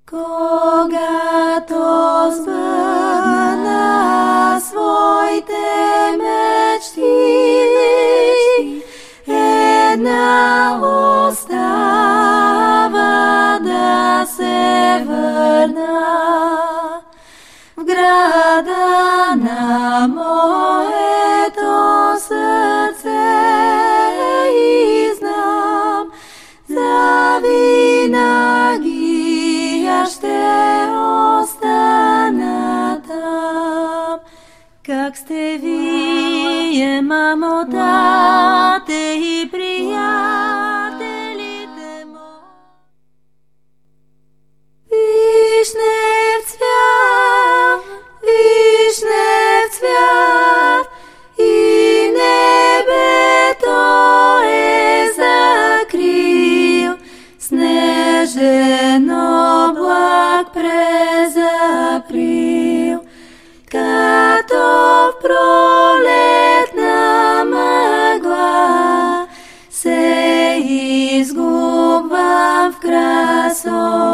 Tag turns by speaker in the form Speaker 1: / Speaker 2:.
Speaker 1: Когато сбъдна своите мечти, една остава да се върна в града на моето сърце и знам, завинаги аз ще остана там. Как сте вие, мамо, тате и приятелите мои? Вишнев цвят, вишнев цвят, и небето е закрил, снежен облак през април, като в пролетна мъгла се изгубвам в красота.